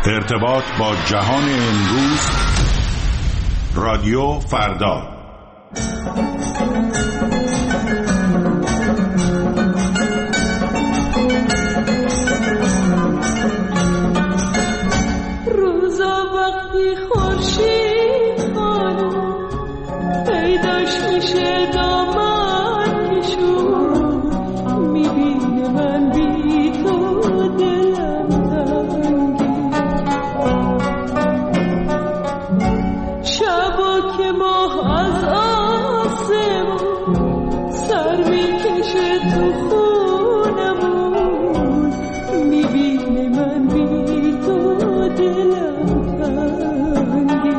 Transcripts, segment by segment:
ارتباط با جهان امروز، رادیو فردا. روزا وقتی خورشید خانم پیداش میشه دامن کشون، میبینه من بی تو دلم تنگی، شبا که ماه از آسمون سر میکشه تو خونمون، میبینه من بی تو دلم تنگی.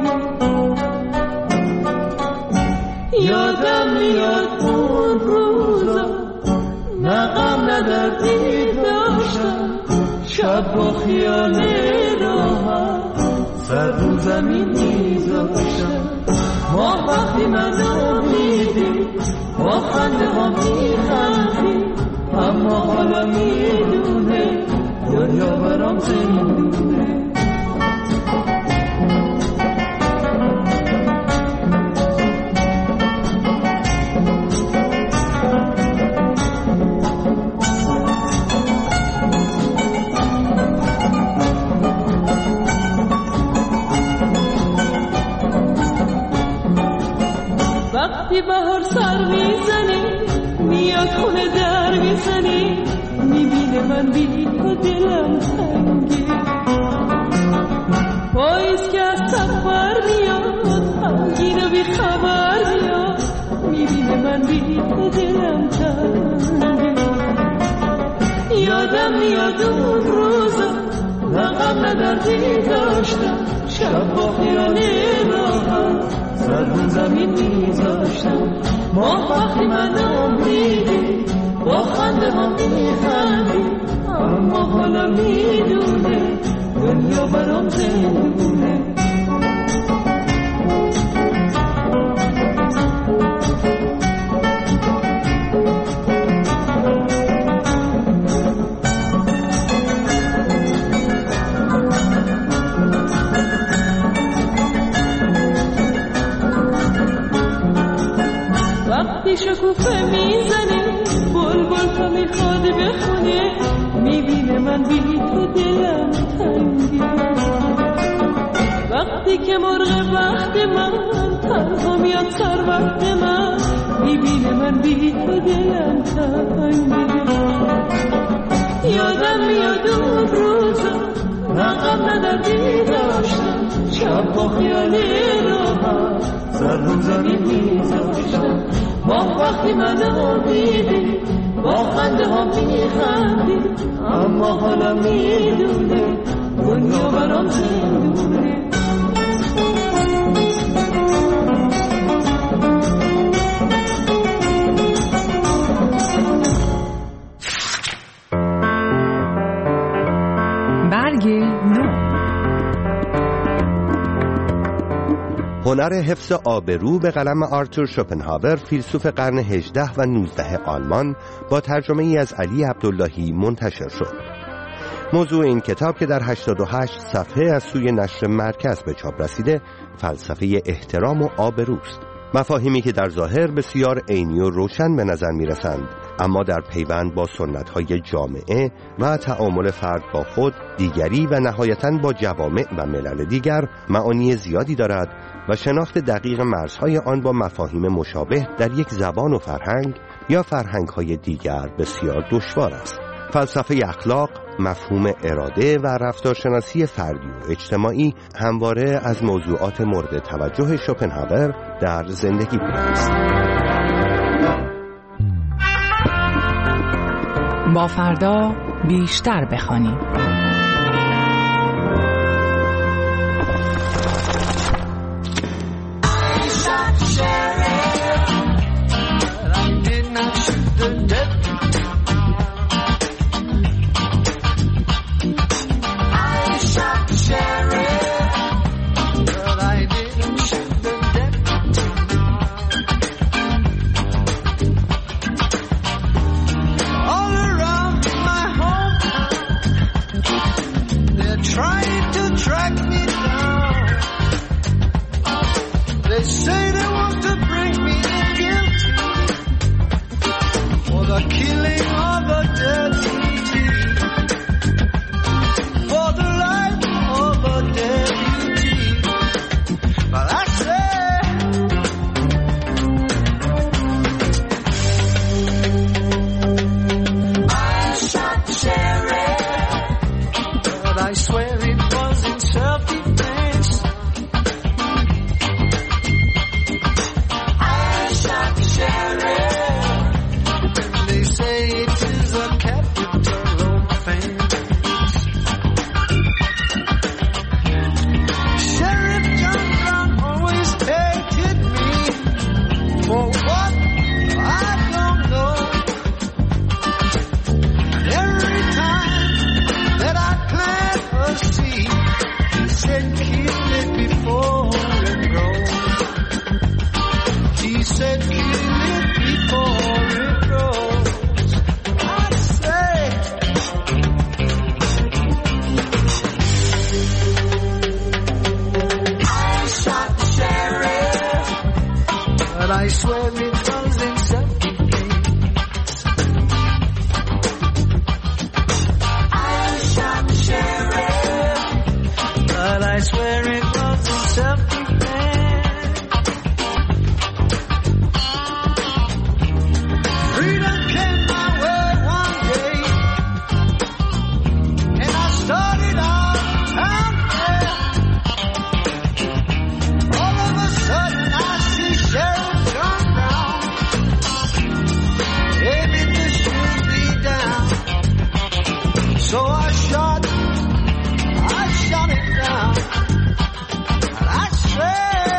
یادم میاد اون روزا نه غم نه دردی داشتم، شب با خیال راحت سر رو زمین میذاشتم. ما وقتی منو میدی با خنده ها میخندی، اما حالا میدونه دنیا برام زندونه. وقتی بهار سر میزنی میاد خونه در میزنی، میبینه من بی تو دلم تنگی. پاییز که از سفر میاد غمگین و بی خبر میاد، میبینه من بی تو دلم تنگی. یادم میاد اون روزا نه غم نه دردی داشتم، شب با خیال راحت سر رو زمین میذاشتم. ما وقتی منو میدی با خنده ها میخندی، اما حالا میدونه دنیا برام زندونه. وقتی شکوفه میزنی بلبل تو میخواد بخونه، میبینه من بی تو دلم تنگی. وقتی که مرغ وقت من تنها میاد سر وقت من، میبینه من بی تو دلم تنگی. یادم میاد اون روزا نه غم نه دردی داشتم، شب با خیال راحت سر رو زمین میذاشتم. ما وقتی منو میدی با خنده ها میخندی، اما حالا میدونه دنیا برام زندونه. برگ نو. هنر حفظ آبرو به قلم آرتور شوپنهاور، فیلسوف قرن 18 و 19 آلمان، با ترجمه ای از علی عبداللهی منتشر شد. موضوع این کتاب که در 88 صفحه از سوی نشر مرکز به چاپ رسیده، فلسفه احترام و آبروست. مفاهیمی که در ظاهر بسیار عینی و روشن به نظر می رسند، اما در پیوند با سنت‌های جامعه و تعامل فرد با خود، دیگری و نهایتاً با جوامع و ملل دیگر معانی زیادی دارد و شناخت دقیق مرزهای آن با مفاهیم مشابه در یک زبان و فرهنگ یا فرهنگ‌های دیگر بسیار دشوار است. فلسفه اخلاق، مفهوم اراده و رفتارشناسی فردی و اجتماعی همواره از موضوعات مورد توجه شوپنهاور در زندگی بوده است. با فردا بیشتر بخوانیم. They're trying to track me down. They say they want to bring me in guilty for the killing of a deputy, for the life of a deputy. But I say, I shot the sheriff, but I swear it was in self-defense. I shot the sheriff, and they say it is a capital offense. Sheriff John Brown always hated me. For what? I don't know. Every time that I plant a seed, he said kill it before it grows. He said kill it before it grows. I say, I shot the sheriff, but I swear it was in self-defense. I shot the sheriff, but I swear it was in self-defense. Freedom came my way one day, and I started out town there. All of a sudden I see Sheriff John Brown aiming to shoot me down. So I shot him down. And I swear,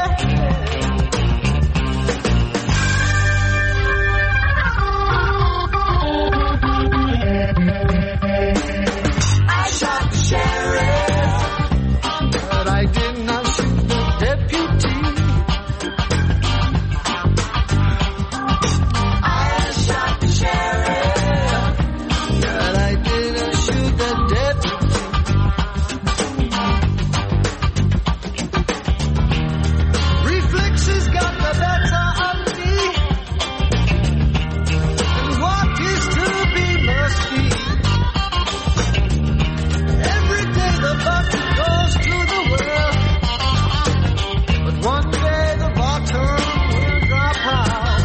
I shot the sheriff, but I did not shoot the deputy. I shot the sheriff, but I didn't shoot the deputy. Reflexes got the better of me, and what is to be must be. Every day the button goes to the well, but one day the bottom will drop out.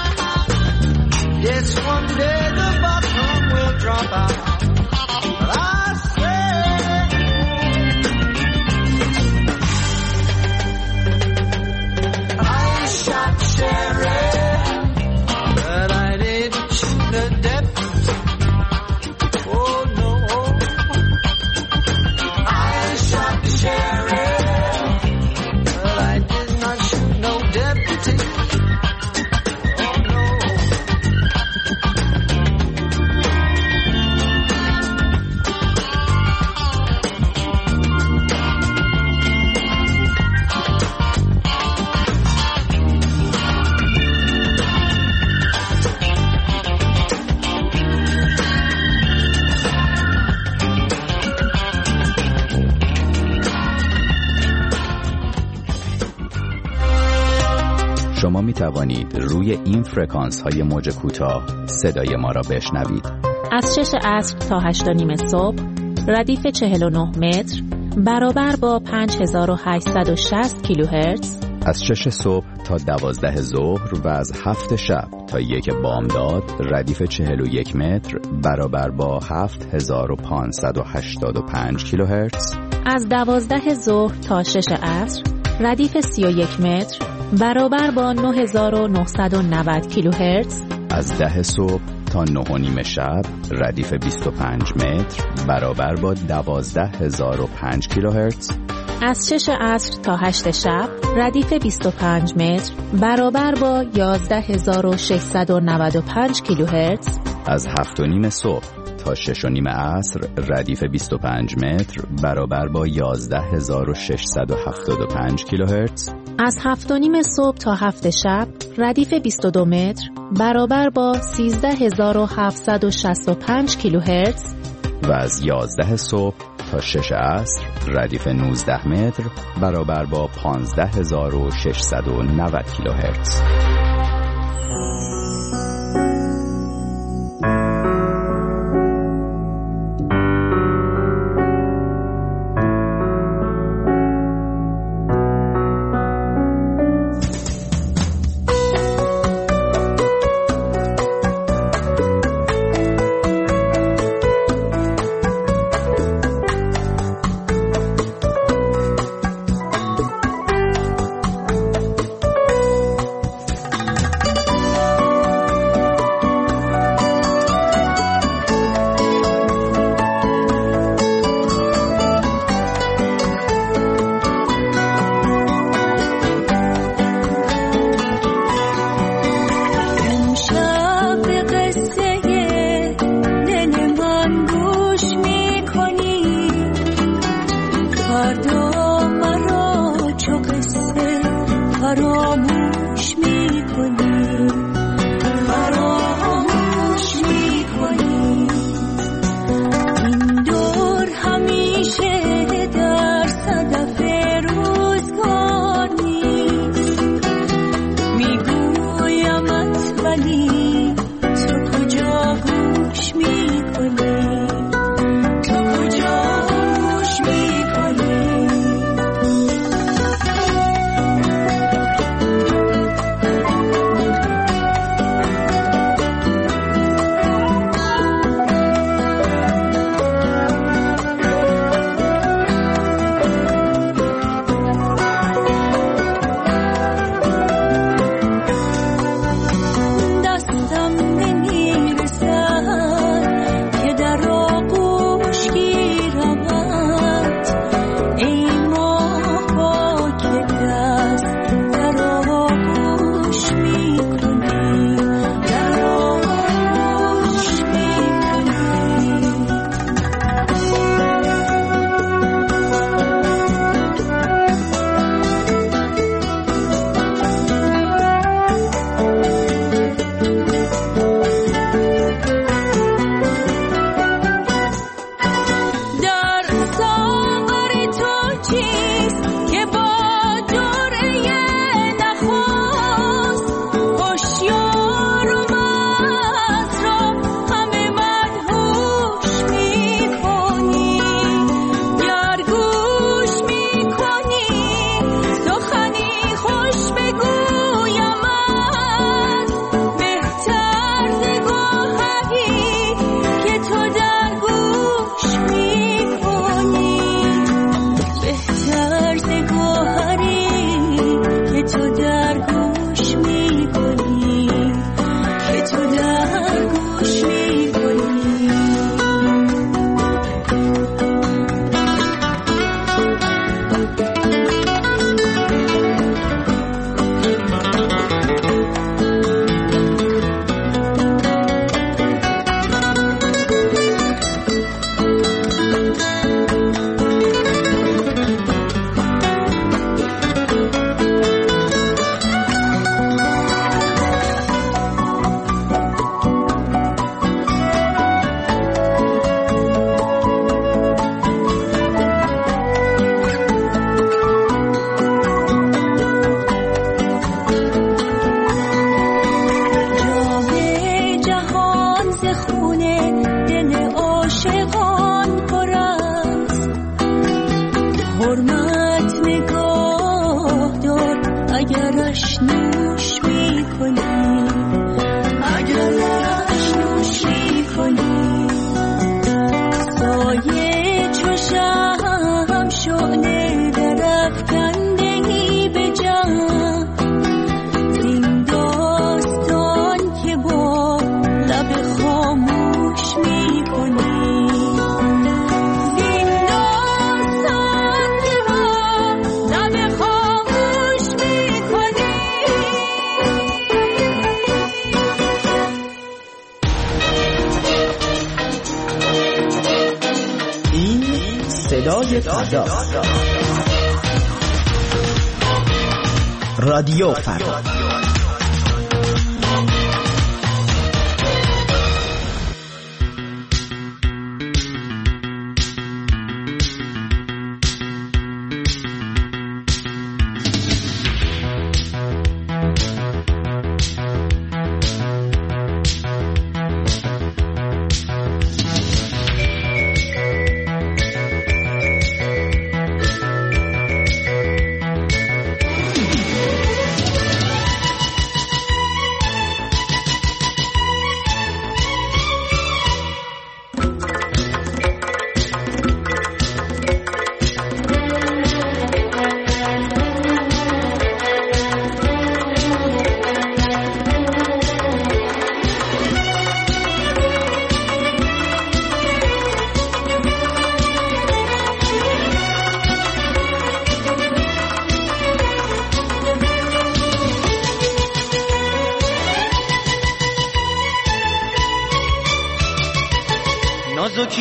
Yes, one day the bottom will drop out. But I say, I shot the sheriff, but I didn't shoot the deputy. Oh no, I shot the sheriff, but I did not shoot no deputy. Oh no. شما می توانید روی این فرکانس های موج کوتاه صدای ما را بشنوید. از 6 عصر تا 8:30 صبح ردیف 49 متر برابر با 5860 کیلوهرتز، از 6 صبح تا 12 ظهر و از 7 شب تا 1 بامداد ردیف 41 متر برابر با 7585 کیلوهرتز، از 12 ظهر تا 6 عصر ردیف 31 متر برابر با 9990 کیلوهرتز، از 10 صبح تا 9:30 شب ردیف 25 متر برابر با 12005 کیلوهرتز، از 6 عصر تا 8 شب ردیف 25 متر برابر با 11695 کیلوهرتز، از 7:30 صبح تا 6:30 عصر ردیف 25 متر برابر با 11675 کیلوهرتز، از 7:30 صبح تا 7 شب ردیف 22 متر برابر با 13765 کیلوهرتز، و از 11 صبح تا 6 عصر ردیف 19 متر برابر با 15690 کیلوهرتز. صدای فردا، رادیو فردا.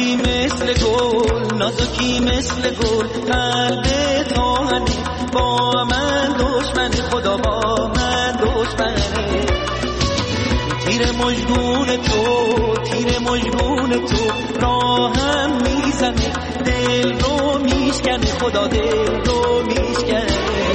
نازکی مثل گل، نازکی مثل گل، قلب تاهنه با من دشمن، خدا با من دشمنه. تیر مژگون تو، تیر مژگون تو راهم میزنه، دل رو میشکنه، خدا دل رو میشکنه.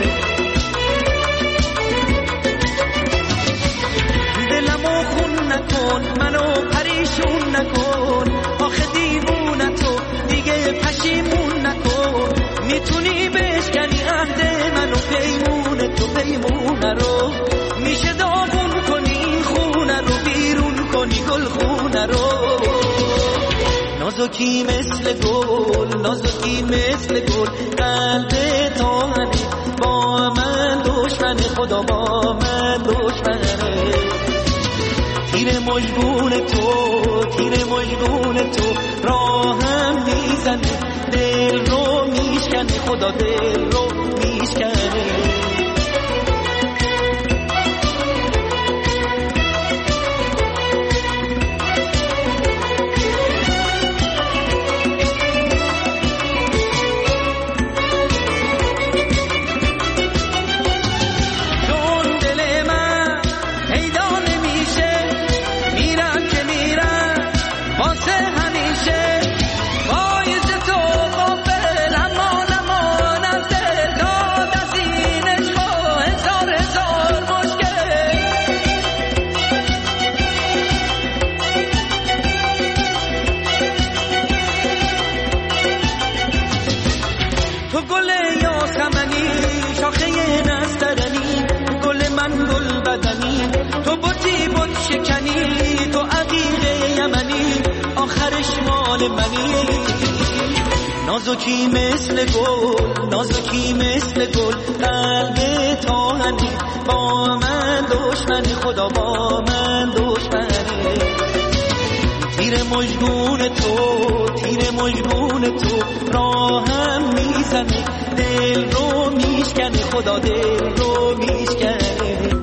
دلمو خون نکن، منو پریشون نکن، آخه دیوونه تو دیگه پشیمون نکن. میتونی بشکنی عهد منو، پیمونه تو پیمونه رو، میشه داغون کنی خونه رو، بیرون کنی گل خونه رو. نازکی مثل گل، نازکی مثل گل، قلب تاهنه با من دشمن، خدا با من دشمنه. تیر مژگون تو، تیر مژگون تو راهم میزنه، دل رو میشکنه، خدا دل رو میشکنه. نازکی مثل گل، نازکی مثل گل، قلب تاهنه با من دشمن، خدا با من دشمنه. تیر مژگون تو، تیر مژگون تو راهم میزنه، دل رو میشکنه، خدا دل رو میشکنه.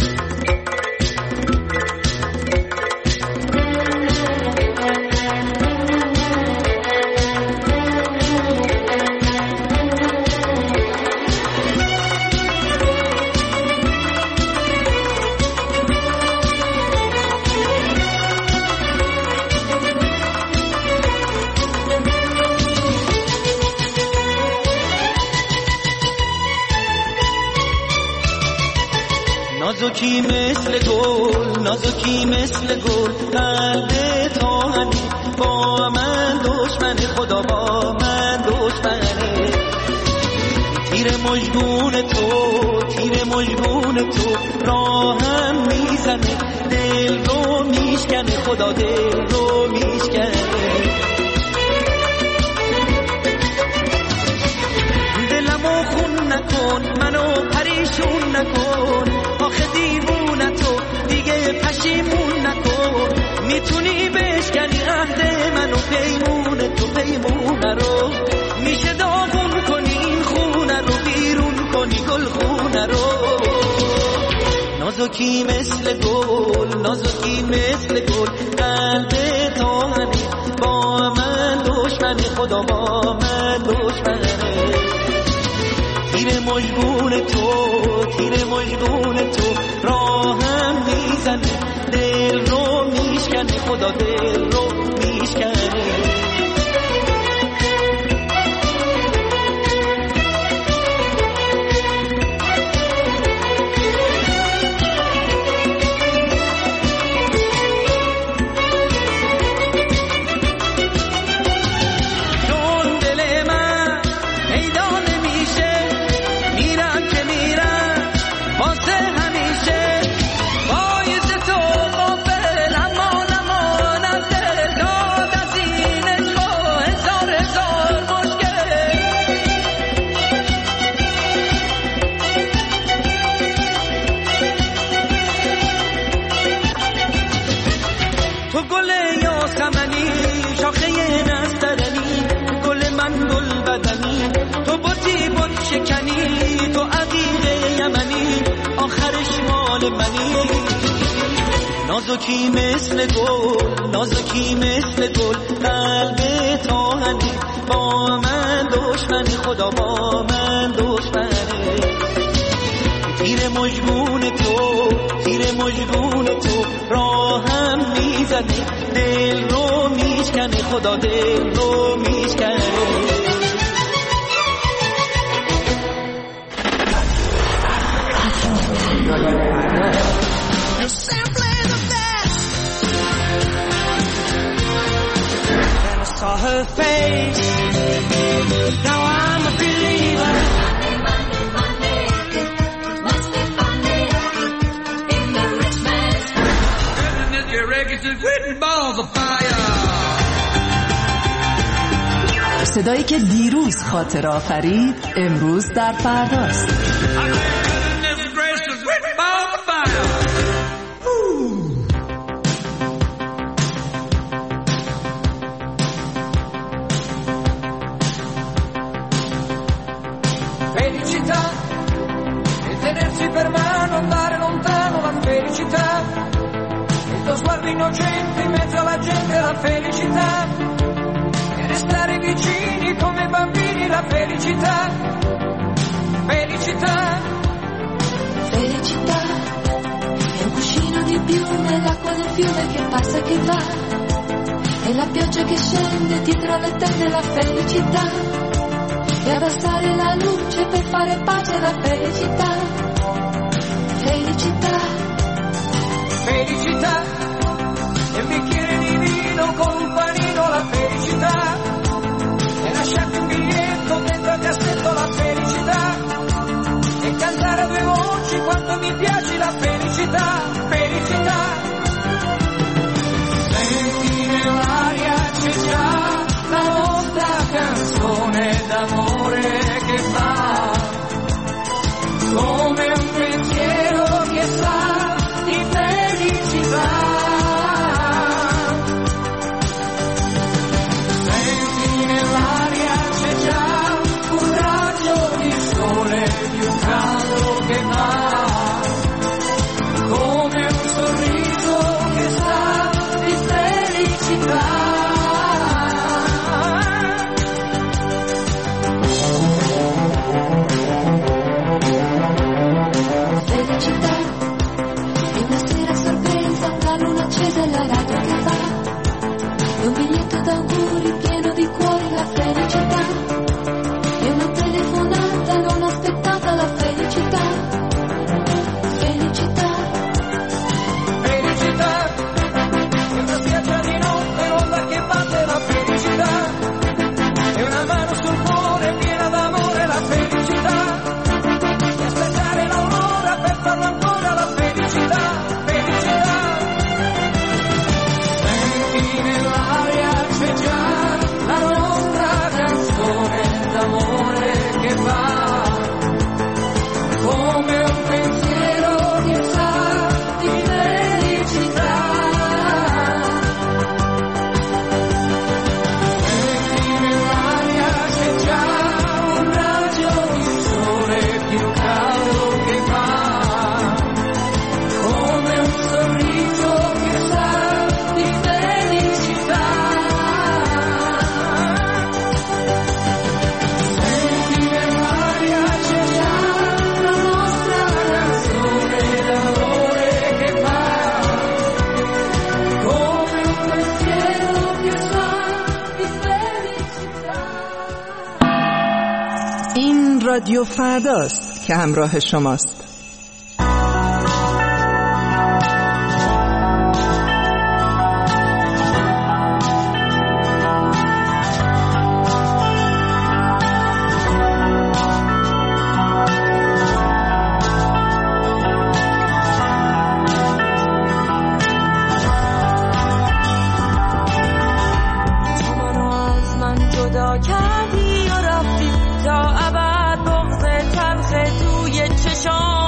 نازکی مثل گل، نازکی مثل گل، قلب تاهنه با من دشمن، خدا با من دشمنه. تیر مژگون تو، تیر مژگون تو راهم میزنه، دل رو میشکنه، خدا دل رو میشکنه. دلمو خون نکن، منو پریشون نکن، آخه دیوونه تو دیگه پشیمون نکن. میتونی بشکنی عهد منو، پیمونه تو پیمونه رو، میشه داغون کنی این خونه رو، بیرون کنی گل خونه رو. نازکی مثل گل، نازکی مثل گل، قلب تاهنه با من دشمن، خدا با من دشمنه. تیر مژگون تو، تیر مژگون تو راهم میزنه، دل رو میشکنه، خدا دل رو میشکنه. نازکی مثل گل، نازکی مثل گل، قلب تو هنی با من دشمنی، خدا با من دشمنی. تیر مجنون تو، تیر مجنون تو راهم میزنی، دل رو میشکنی، خدا دل رو میشکنی. Saw her face, now I'm a believer. Monday, must be funny, in the rich man's house. And if your records is written balls of fire. صدایی که دیروز خاطر آفرید امروز در فرداست. Felicità e tenersi per mano, andare lontano, la felicità, il tuo sguardo innocente in mezzo alla gente, la felicità, e restare vicini come bambini, la felicità, felicità. Felicità è un cuscino di più nell'acqua del fiume che passa e che va, e la pioggia che scende dietro le tende, la felicità. E abbassare la luce per fare pace alla felicità. Felicità. Felicità. E un bicchiere di vino con un panino, la felicità. E lasciarti un biglietto dentro al cassetto, la felicità. E cantare a due voci quanto mi piace la felicità. Felicità. Senti nell'aria c'è già la nostra canzone d'amore che va come un pensiero che sa di felicità. Senti nell'aria c'è già un raggio di sole più caldo che va come un sorriso che sa di felicità. Felicità è una sera sorpresa, una luna accesa e la radio che va, e un biglietto d'auguri pieno di cuori, la felicità. E una telefonata non aspettata, la felicità. Felicità. Felicità. E una spiaggia di notte, l'onda che batte, la felicità. E una mano sul cuore piena d'amore, la felicità. E aspettare l'aurora per farlo ancora, la felicità. Felicità. Senti nell'aria c'è già la nostra canzone d'amore che va come un pensiero che sa di felicità. Senti nell'aria c'è già un raggio di sole più caldo che va come un sorriso che sa di felicità. Senti nell'aria c'è già la nostra canzone d'amore che va come un pensiero che sa di felicità. این رادیو فرداست که همراه شماست. تو منو از من جدا کردی و رفتی تا ابد، بغض تلخ توی چشام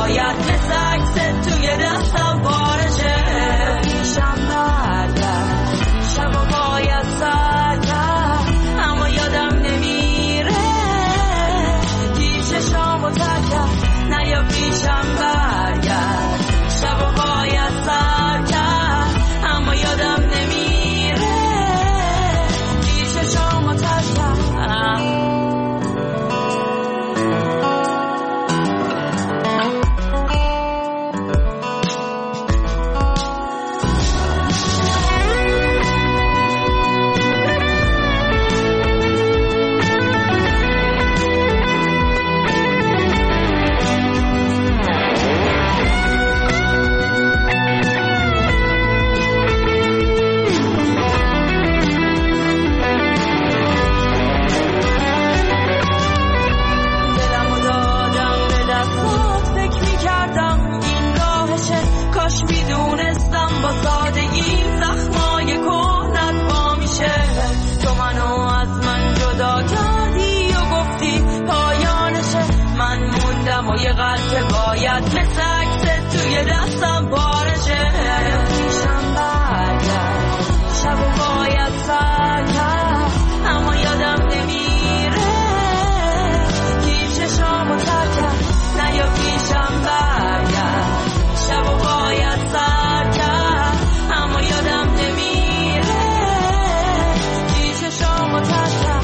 باید مثل عکست توی دستم بارشه پیشم برگرد شب و باید سر کرد اما یادم نمیره دیر چشامو تر کرد نیا پیشم برگرد شب و باید سر کرد اما یادم نمیره دیر چشامو تر کرد یه قلب که باید مثل عکست توی دستم بارشه پیشم برگرد شب و باید سر کرد اما یادم نمیره دیر چشامو تر کرد نیا پیشم برگرد شب و باید سر کرد اما یادم نمیره دیر چشامو تر کرد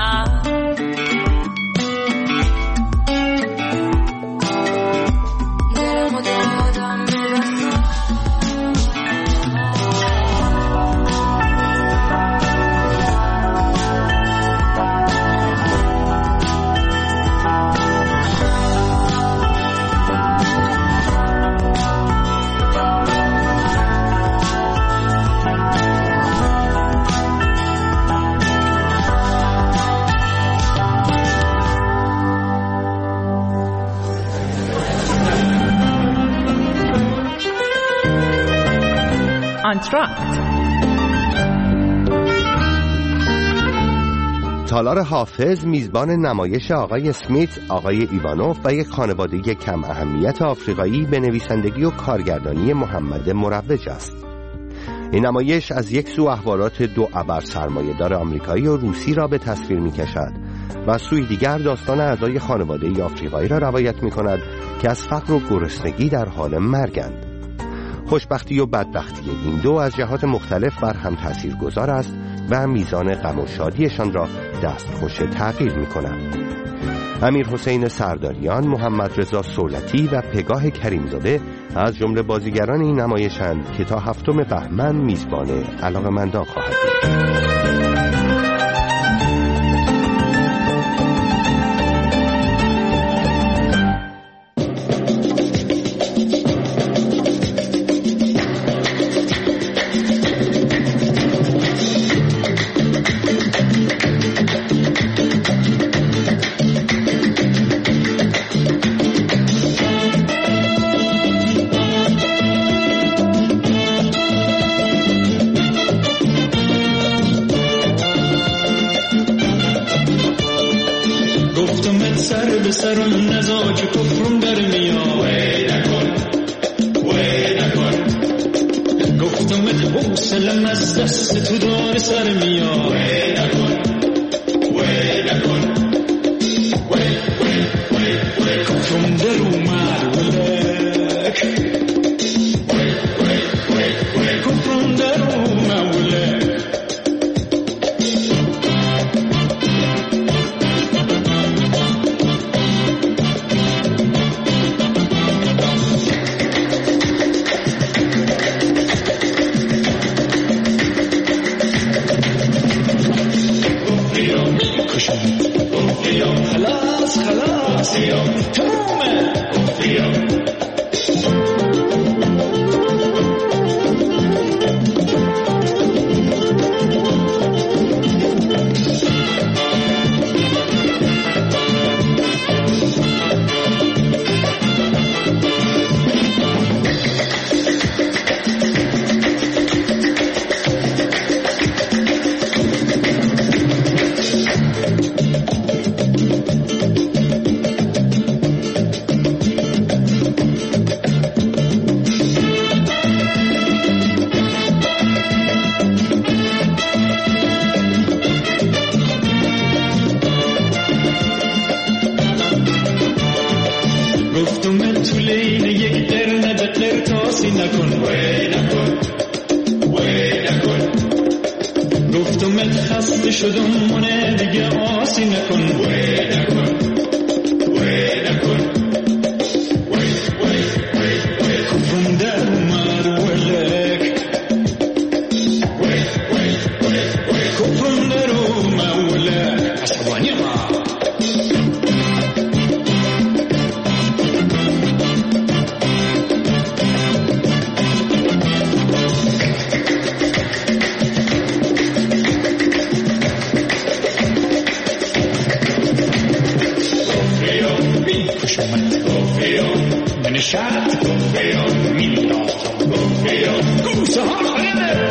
آنتراکت. تالار حافظ میزبان نمایش آقای اسمیت، آقای ایوانوف و یک خانواده کم اهمیت آفریقایی به نویسندگی و کارگردانی محمد مروج است. این نمایش از یک سو احوالات دو ابر سرمایه‌دار آمریکایی و روسی را به تصویر می‌کشد و از سوی دیگر داستان اعضای خانواده آفریقایی را روایت می‌کند که از فقر و گرسنگی در حال مرگند. خوشبختی و بدبختی این دو از جهات مختلف بر هم تاثیرگذار است و میزان غم و شادیشان را دستخوش تغییر می‌کند. امیر حسین سرداریان، محمد رضا سولتی و پگاه کریمزاده از جمله بازیگران این نمایشند که تا 7 بهمن میزبان علاقه‌مندان خواهد بود. سرم نزا که کفرم در میاد وی نکن گفتمت حوصلم از دست تو دار سر میاد وی نکن کفرم در اومد ولک کفرم در اومد ولک گفتم تو لین یک قرن به قرطاسی نکن وی نکن وی نکن گفتم خسته شدم مونه دیگه آسی نکن وی نکن وی نکن وی وی وی وی کفم در اومد ولک وی وی وی وی کفم در اومد ولک عصبانی ما نشات گفته میلاد گفته گوشه ها خرده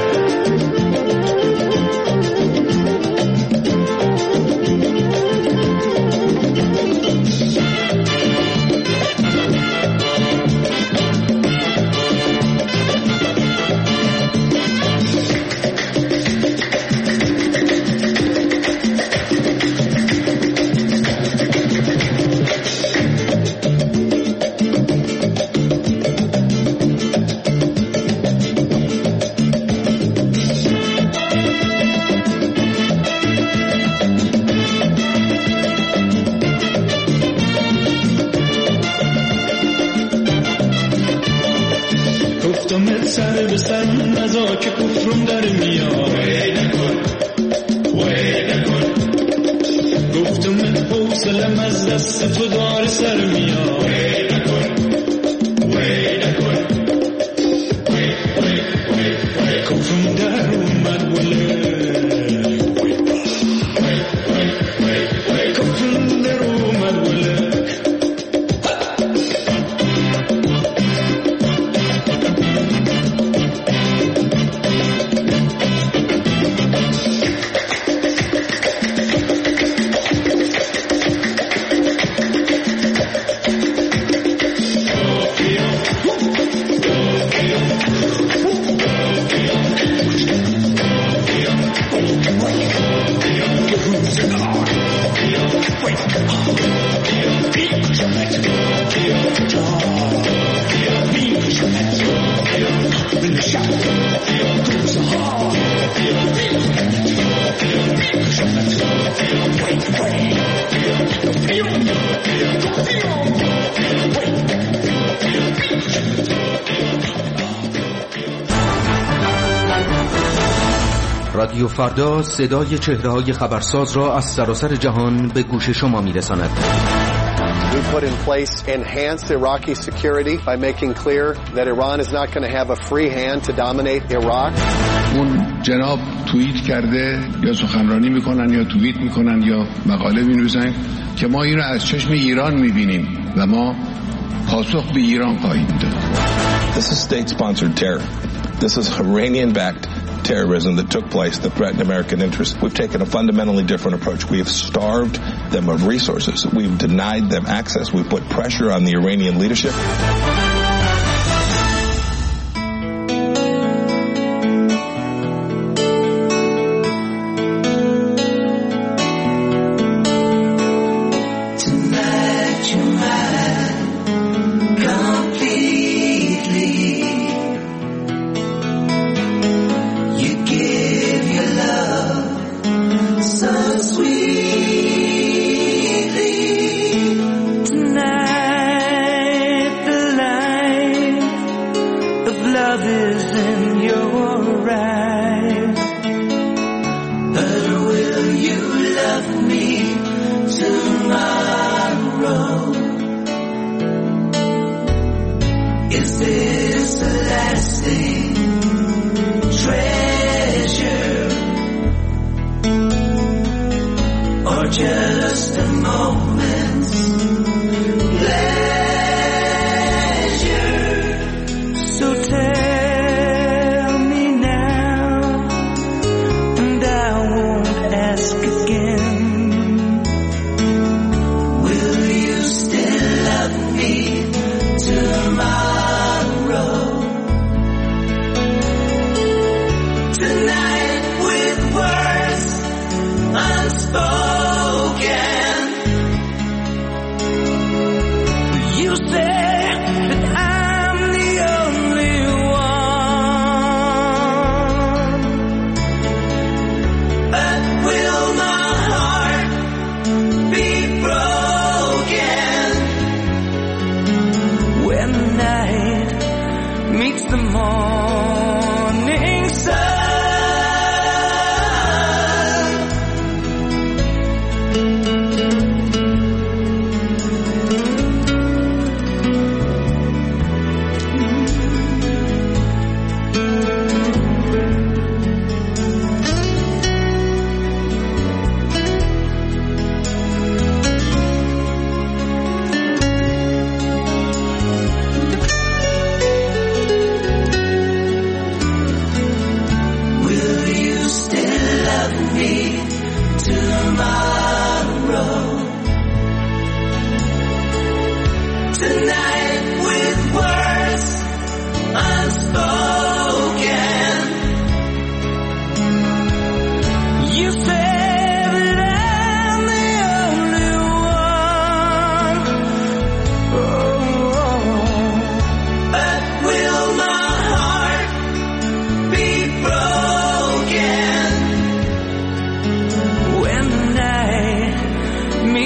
سر به سر نزا که کفرم در میاد وی نکن وی نکن گفتم حوصلم از دست تو دار سر میاد وی نکن وی نکن وی وی وی وی کفرم در اومد ولی وی وی وی وی کفرم در اومد ولی رادیو فردا صدای چهره‌های خبرساز را از سراسر جهان به گوش شما می‌رساند. We put in place enhanced Iraqi security by making clear that Iran is not going to have a free hand to dominate Iraq. اون جناب توییت کرده یا سخنرانی میکنن یا توییت میکنن یا مقاله می‌نویسن که ما این رو از چشم ایران می‌بینیم و ما پاسخ به ایران خواهیم داد. This is state-sponsored terror. This is Iranian-backed terrorism that took place that threatened American interests. We've taken a fundamentally different approach. We have starved them of resources. We've denied them access. We've put pressure on the Iranian leadership.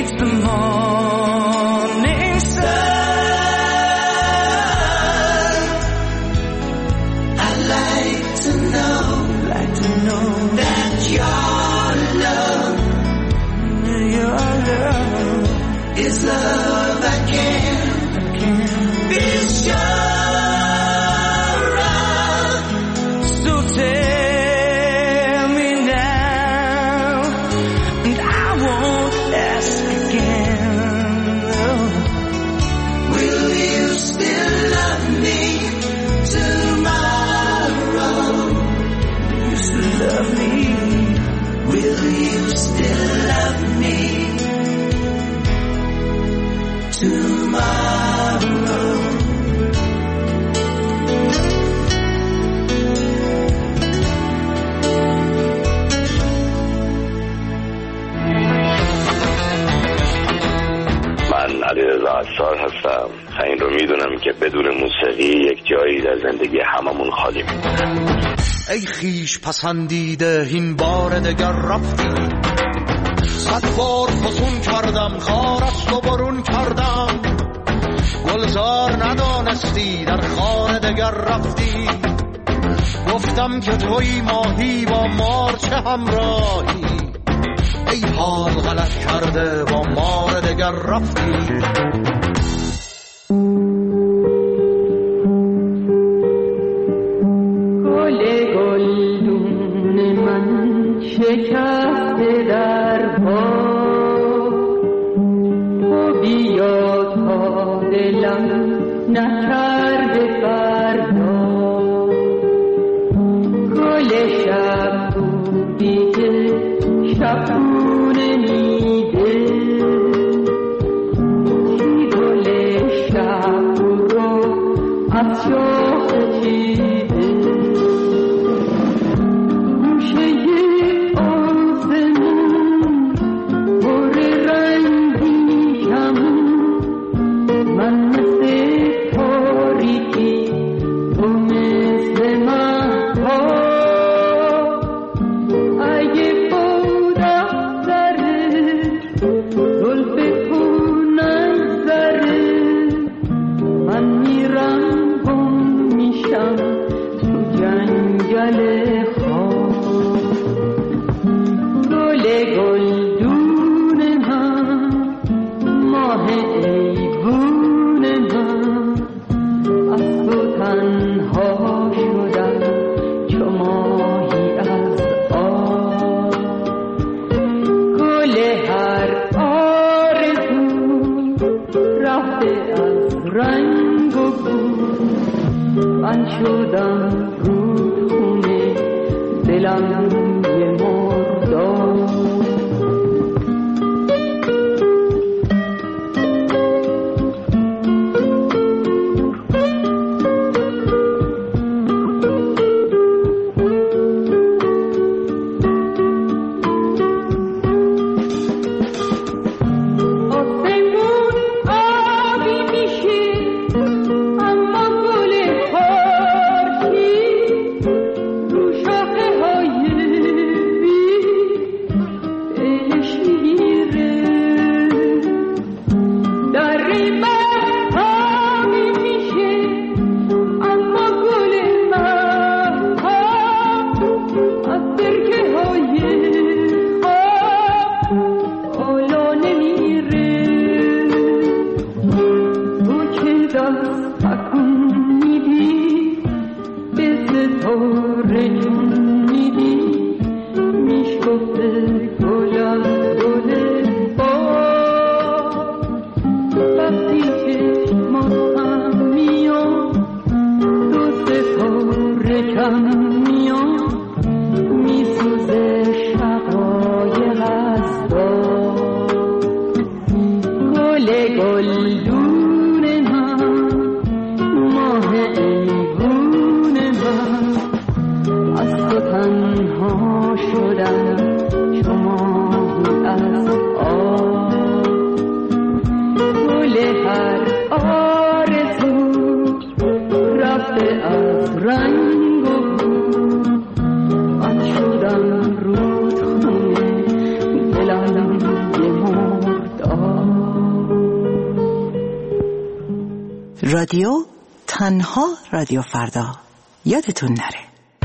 meets the morning sun. I'd like to know that your love is love I can't be sure. عطار هستم. این رو میدونم که بدون موسیقی یک جایی در زندگی هممون خالی میمونه. ای خیش پسندیده این بار دگر رفتی، 100 بار فسون کردم خارست و برون کردم، گلزار ندانستی در خانه دگر رفتی، گفتم که توی ماهی با مار چه همراهی، ای حال غلط کرده با مار دگر رفتی. شکسته در باغ تو بیا تا دلم نکرده فردا، گل شب بودی که شبونه میده، چی گل شب رو از شاخ چیده، رو شاخه های رادیو تنها رادیو فردا، یادتون نره.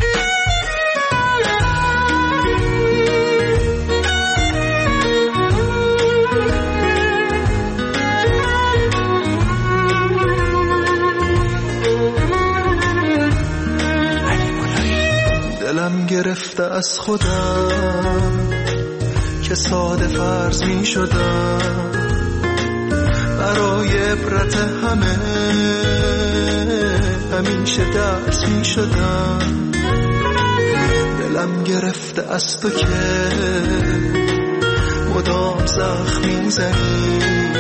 دلم گرفته از خودم که ساده فرض می شدم، برای عبرت همه همیشه درس می شدم. دلم گرفته از تو که مدام زخم می زنی،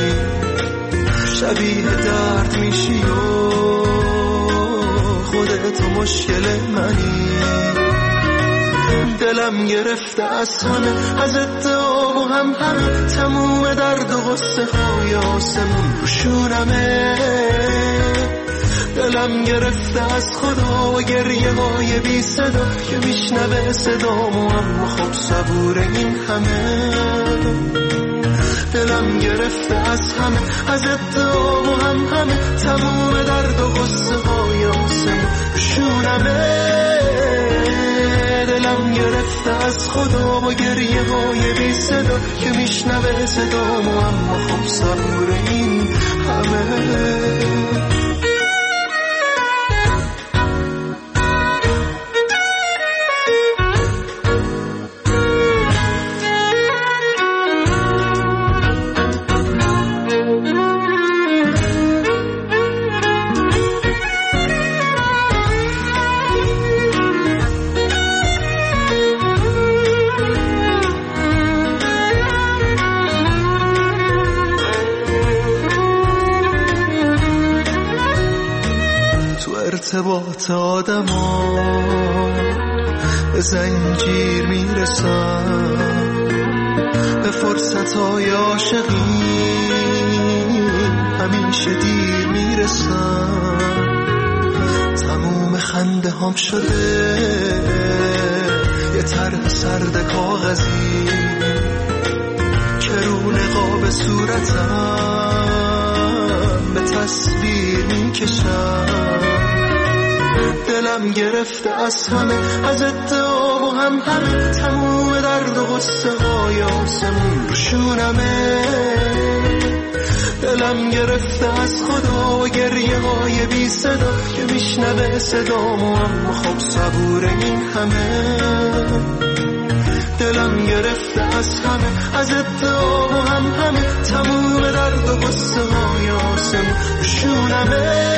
شبیه درد میشی و خودت مشکل منی. دلم گرفته از همه، از ادعا و همه تموم درد و غصه های آسمون رو شونمه. دلم گرفته از خدا و گریه های بی صدا که میشنوه صدامو، اما خب صبور این همه. دلم گرفته از همه، از ادعا و همه تموم درد و غصه های آسمون رو شونمه. دلم گرفته از خدا با گریه های بی صدا که میشنوه صدامو، اما خب صبور این همه. ارتباط آدم ها به زنجیر میرسن، به فرصت های عاشقی همیشه دیر میرسن. تموم خنده هم شده یه طرح سرد کاغذی که رو نقاب صورتم به تصویر میکشن. دلم گرفته از همه، از ادعا و همه تموم درد و غصه های آسمون رو شونمه. دلم گرفته از خدا و گریه های بی صدا که میشنوه صدامو، اما خب صبور این همه. دلم گرفته از همه، از ادعا و همه تموم درد و غصه های آسمون رو شونمه.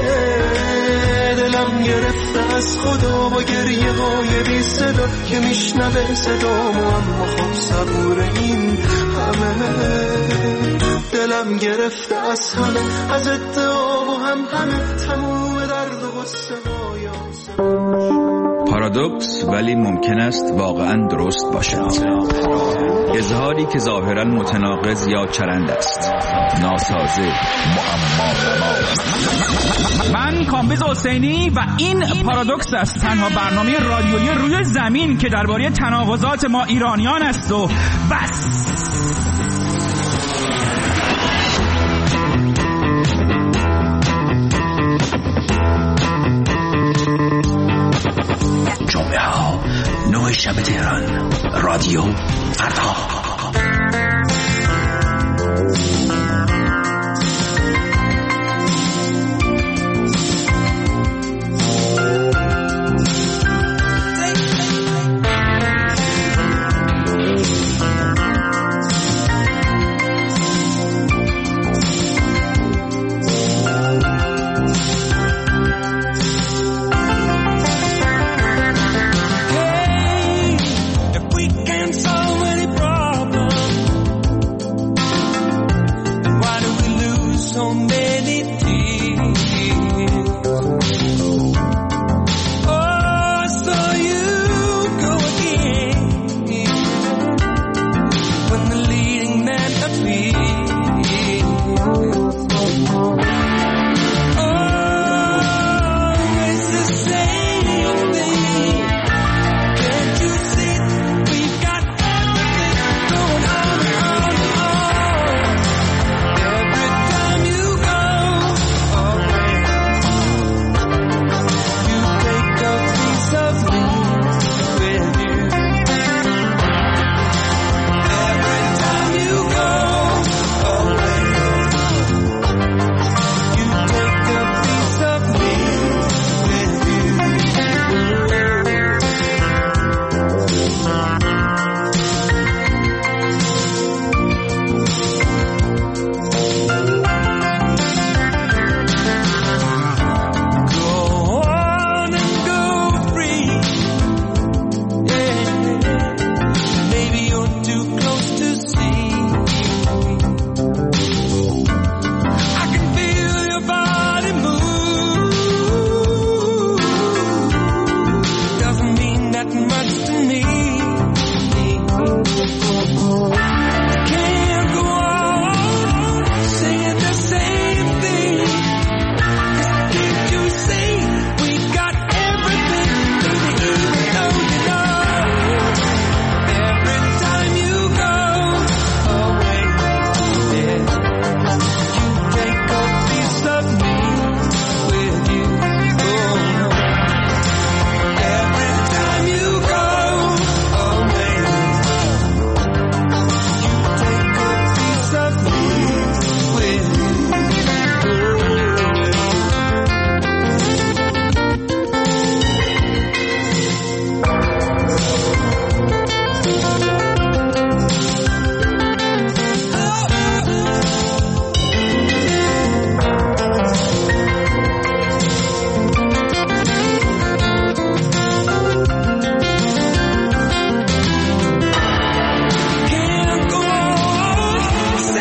دلم گرفته از خدا با گریه های بی صدا که میشنوه صدامو، اما خب صبور این همه. دلم گرفته از همه، از ادعا و همه تموم درد و غصه های آسمون. پارادوکس ولی ممکن است واقعا درست باشد. اظهاری که ظاهرا متناقض یا چرند است، ناسازه، معما. من کامبیز حسینی و این پارادوکس است، تنها برنامه رادیویی روی زمین که درباره تناقضات ما ایرانیان است و بس. جمعه ها 9 شب تهران، رادیو فردا.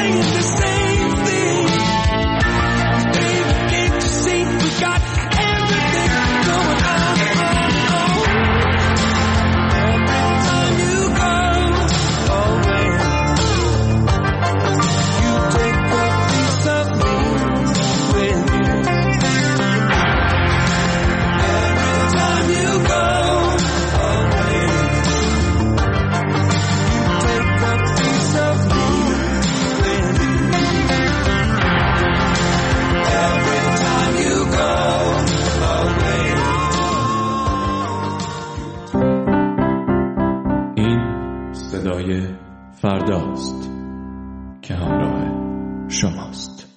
saying the same thing. Baby, can't you see we got everything going on? Every time you go away, you take a piece of me with you. Every time you go away, you take a piece of me with you. Every time you go away. این صدای فرداست که همراه شماست.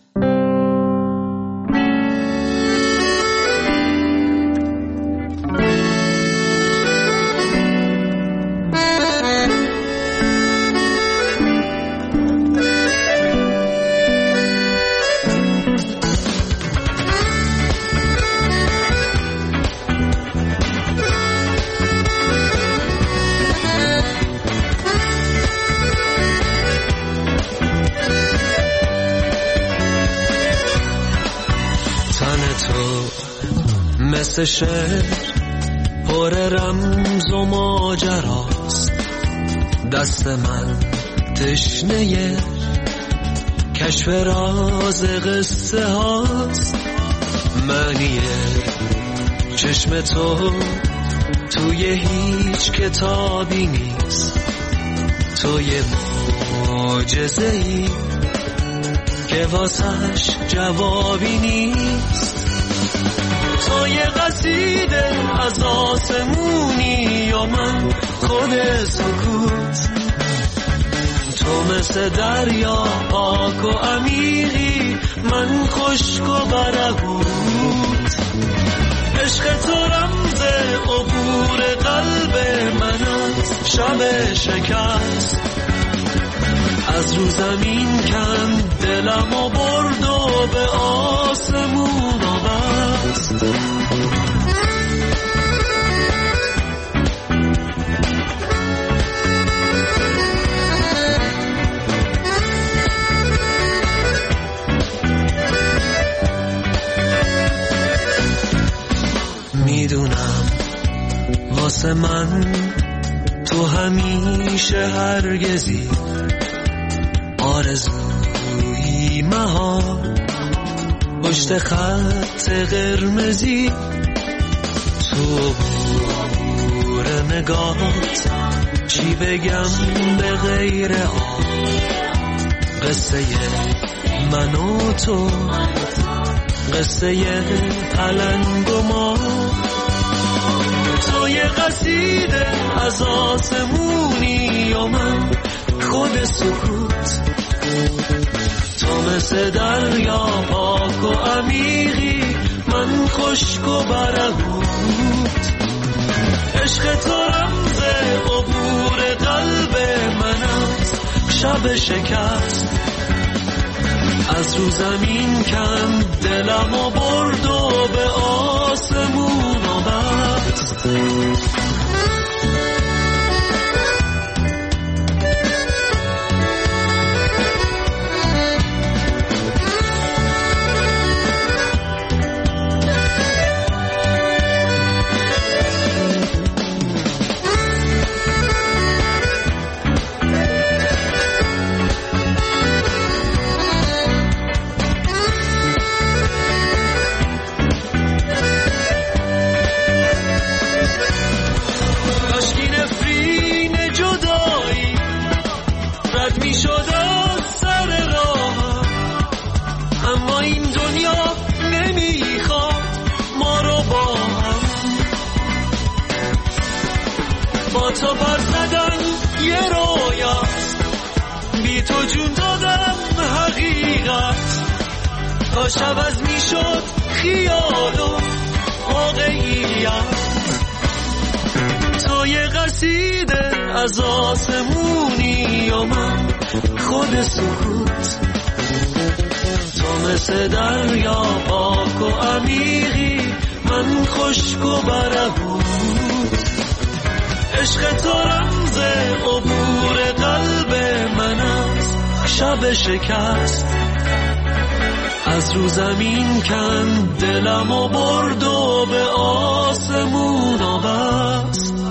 مثل شعر پر رمز و ماجراست، دست من تشنه کشف راز قصه هاست. معنی چشم تو توی هیچ کتابی نیست، تو یه معجزه‌ای که واسش جوابی نیست. تو یه قصیده از آسمونی یا من خود سکوت. تو مثل دریا پاک و عمیقی، من خشک و برهوت. عشق تو رمز عبور قلب من است، شب شکست از رو زمین کند دلم و برد و به آسمون آورد. میدونم واسه من تو همیشه هرگزی آرزویی مهار پشت خط قرمزی. تو عبور نگات چی بگم به غیر آن قصه من و تو، قصه پلنگ و ما. تو یه قصیده از آسمونی و من خود سکوت. تو مثل دریا پاک و عمیقی، من خشک و برهوت. عشق تو رمز عبور قلب من است، شب شکست از رو زمین کند دلم و برد و به آسمون آورد. تو پر زدن یه رویاست، بی تو جون دادم حقیقت. تا شب از میشد خیال و واقعیت. تو یه قصیده از آسمونی و من خود سکوت. تو مثل دریا پاک و عمیقی، من خشک و برهوت. عشق تو رمز عبور قلب من است، شب شکست از رو زمین کند دلم و برد و به آسمون آبست